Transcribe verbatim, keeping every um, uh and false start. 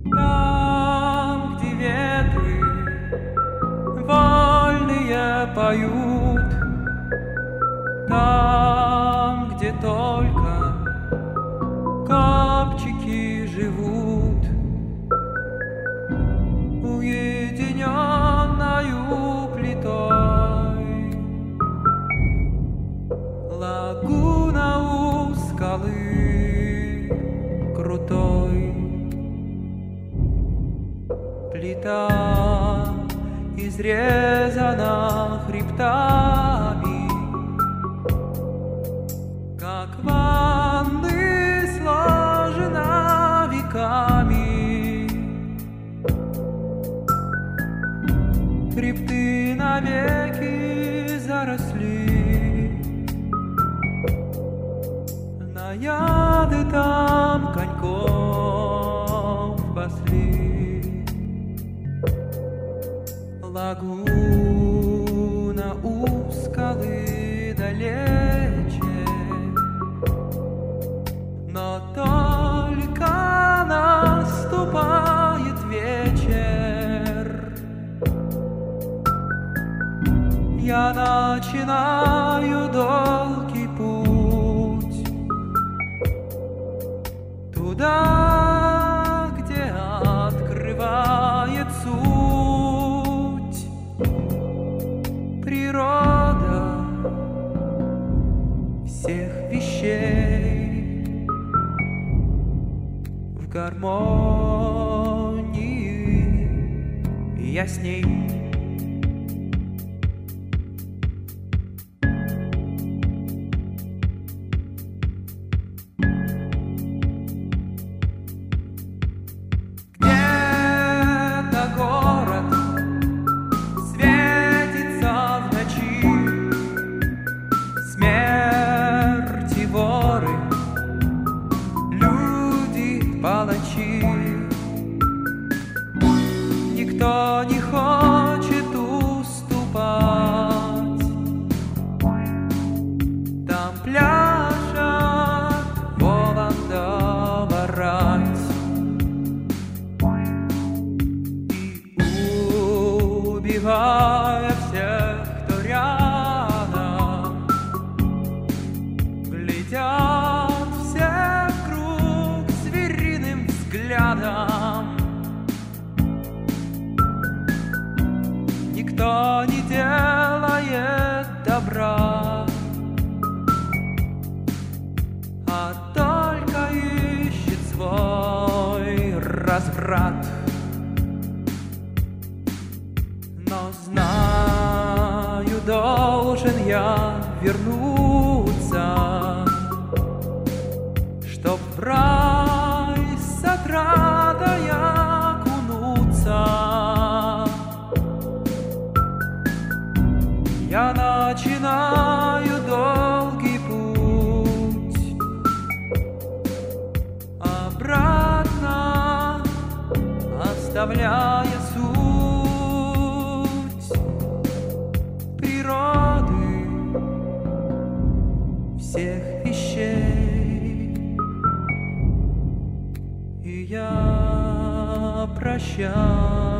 Там, где ветры вольные поют, там, где только копчики живут, уединенною плитой. Лагуна у скалы крутой, плита изрезана хребтами, как ванны сложена веками. Хребты навеки заросли, наяды там коньков пасли. Лагуна у скалы далече, но только наступает вечер, я начинаю долгий путь туда, где открывает суть природа всех вещей в гармонии, я с ней. Никто не хочет уступать, там пляшет Воланда-Ворать, и убивая всех, кто рядом, глядят все вкруг звериным взглядом. Никто не делает добра, а только ищет свой разврат. Но знаю, должен я вернуться, чтоб в рай с отрадой окунуться. Я начинаю долгий путь обратно, оставляя суть природы всех вещей. И я прощаюсь